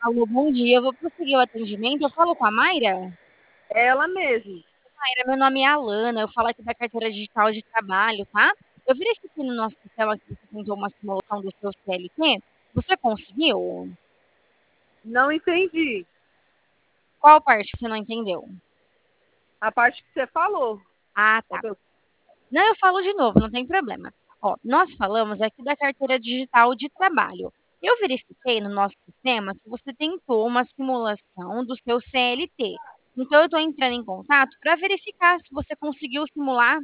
Alô, bom dia. Eu vou prosseguir o atendimento. Eu falo com a Mayra? Ela mesmo. Mayra, meu nome é Alana. Eu falo aqui da carteira digital de trabalho, tá? Eu verifiquei no nosso sistema que você tentou uma simulação do seu CLT. Você conseguiu? Não entendi Qual parte que você não entendeu? a parte que você falou. Ah, É tá. que eu- Não, eu falo de novo, não tem problema. Ó, nós falamos aqui da carteira digital de trabalho. Eu verifiquei no nosso sistema que você tentou uma simulação do seu CLT. Então, eu estou entrando em contato para verificar se você conseguiu simular.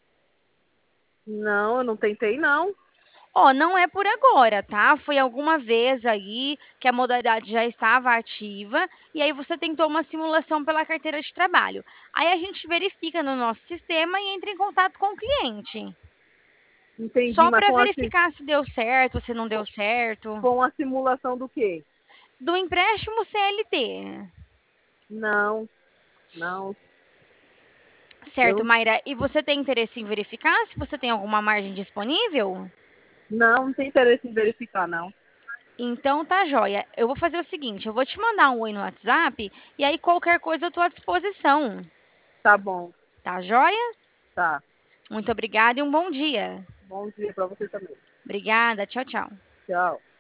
Não, eu não tentei, não. Ó, não é por agora, tá? Foi alguma vez aí que a modalidade já estava ativa e aí você tentou uma simulação pela carteira de trabalho. Aí a gente verifica no nosso sistema e entra em contato com o cliente. Entendi, Só mas para verificar se deu certo, se não deu certo. com a simulação do quê? Do empréstimo CLT. Não, não. Certo, Eu Mayra? E você tem interesse em verificar se você tem alguma margem disponível? não tenho interesse em verificar, não. Então tá joia. Eu vou fazer o seguinte, eu vou te mandar um oi no WhatsApp e aí qualquer coisa eu tô à disposição. Tá bom, Tá joia? tá. Muito obrigada e um bom dia. Bom dia para você também. Obrigada, tchau, tchau. Tchau.